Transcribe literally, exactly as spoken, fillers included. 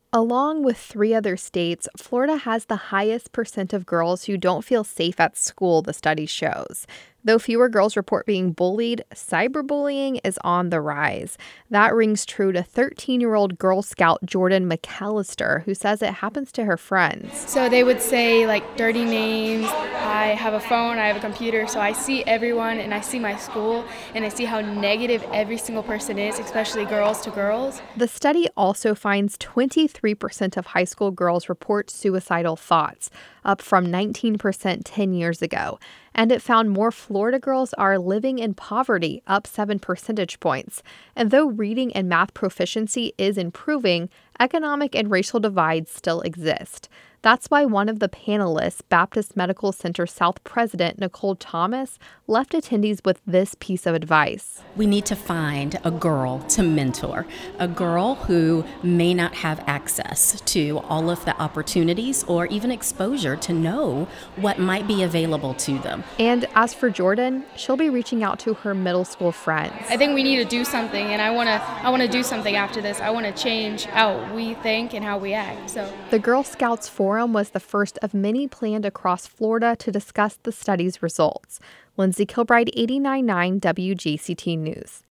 Along with three other states, Florida has the highest percent of girls who don't feel safe at school, the study shows. Though fewer girls report being bullied, cyberbullying is on the rise. That rings true to thirteen-year-old Girl Scout Jordan McAllister, who says it happens to her friends. So they would say, like, dirty names. I have a phone, I have a computer, so I see everyone and I see my school and I see how negative every single person is, especially girls to girls. The study also finds twenty-three percent of high school girls report suicidal thoughts, up from nineteen percent ten years ago. And it found more Florida girls are living in poverty, up seven percentage points. And though reading and math proficiency is improving, economic and racial divides still exist. That's why one of the panelists, Baptist Medical Center South President Nicole Thomas, left attendees with this piece of advice. We need to find a girl to mentor, a girl who may not have access to all of the opportunities or even exposure to know what might be available to them. And as for Jordan, she'll be reaching out to her middle school friends. I think we need to do something, and I want to I want to do something after this. I want to change how we think and how we act. So the Girl Scouts Forum was the first of many planned across Florida to discuss the study's results. Lindsay Kilbride, eighty-nine point nine W G C T News.